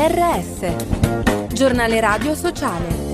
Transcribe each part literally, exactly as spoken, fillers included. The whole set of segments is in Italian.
R S, giornale radio sociale.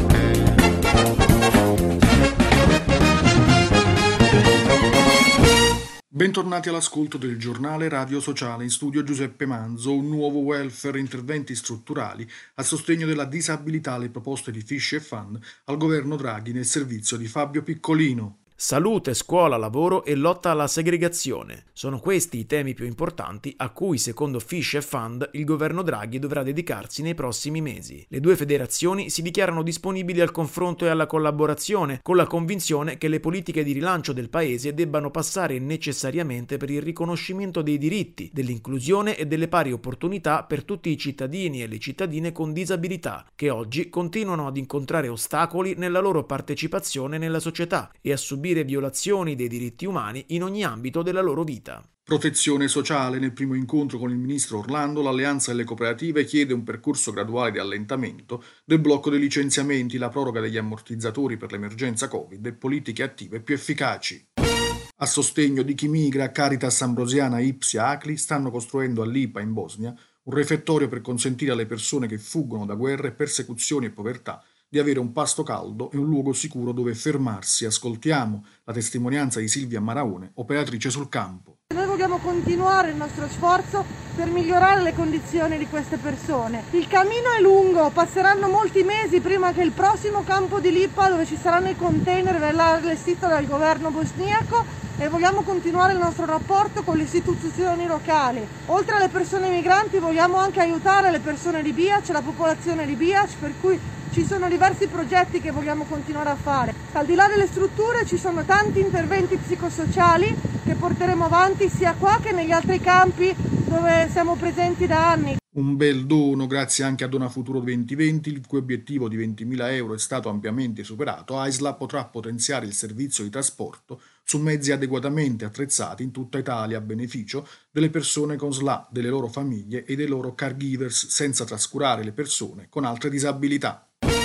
Bentornati all'ascolto del giornale radio sociale, in studio Giuseppe Manzo. Un nuovo welfare, interventi strutturali a sostegno della disabilità, le proposte di Fish e Fund al governo Draghi nel servizio di Fabio Piccolino. Salute, scuola, lavoro e lotta alla segregazione. Sono questi i temi più importanti a cui, secondo Fish e Fund, il governo Draghi dovrà dedicarsi nei prossimi mesi. Le due federazioni si dichiarano disponibili al confronto e alla collaborazione, con la convinzione che le politiche di rilancio del paese debbano passare necessariamente per il riconoscimento dei diritti, dell'inclusione e delle pari opportunità per tutti i cittadini e le cittadine con disabilità, che oggi continuano ad incontrare ostacoli nella loro partecipazione nella società e a subire violazioni dei diritti umani in ogni ambito della loro vita. Protezione sociale. Nel primo incontro con il ministro Orlando, l'Alleanza delle Cooperative chiede un percorso graduale di allentamento del blocco dei licenziamenti, la proroga degli ammortizzatori per l'emergenza Covid e politiche attive più efficaci. A sostegno di chi migra, Caritas Ambrosiana e Ipsia Acli stanno costruendo a Lipa, in Bosnia, un refettorio per consentire alle persone che fuggono da guerre, persecuzioni e povertà di avere un pasto caldo e un luogo sicuro dove fermarsi. Ascoltiamo la testimonianza di Silvia Maraone, operatrice sul campo. Noi vogliamo continuare il nostro sforzo per migliorare le condizioni di queste persone. Il cammino è lungo, passeranno molti mesi prima che il prossimo campo di Lipa, dove ci saranno i container, verrà allestito dal governo bosniaco, e vogliamo continuare il nostro rapporto con le istituzioni locali. Oltre alle persone migranti vogliamo anche aiutare le persone di Biac, la popolazione di Biac, per cui ci sono diversi progetti che vogliamo continuare a fare. Al di là delle strutture ci sono tanti interventi psicosociali che porteremo avanti sia qua che negli altri campi dove siamo presenti da anni. Un bel dono, grazie anche a Dona Futuro duemilaventi, il cui obiettivo di ventimila euro è stato ampiamente superato. AISLA potrà potenziare il servizio di trasporto su mezzi adeguatamente attrezzati in tutta Italia a beneficio delle persone con S L A, delle loro famiglie e dei loro caregivers, senza trascurare le persone con altre disabilità.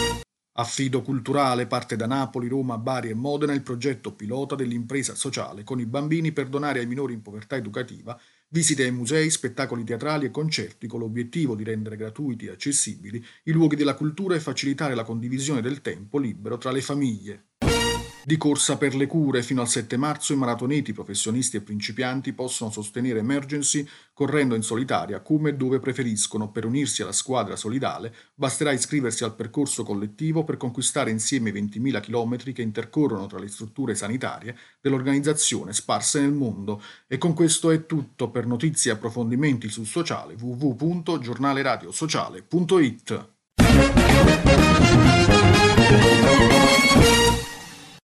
Affido culturale. Parte da Napoli, Roma, Bari e Modena il progetto pilota dell'impresa sociale con i bambini per donare ai minori in povertà educativa visite ai musei, spettacoli teatrali e concerti, con l'obiettivo di rendere gratuiti e accessibili i luoghi della cultura e facilitare la condivisione del tempo libero tra le famiglie. Di corsa per le cure. Fino al sette marzo i maratoneti, professionisti e principianti possono sostenere Emergency correndo in solitaria come e dove preferiscono. Per unirsi alla squadra solidale basterà iscriversi al percorso collettivo per conquistare insieme i ventimila chilometri che intercorrono tra le strutture sanitarie dell'organizzazione sparse nel mondo. E con questo è tutto. Per notizie e approfondimenti sul sociale w w w punto giornale radio sociale punto it.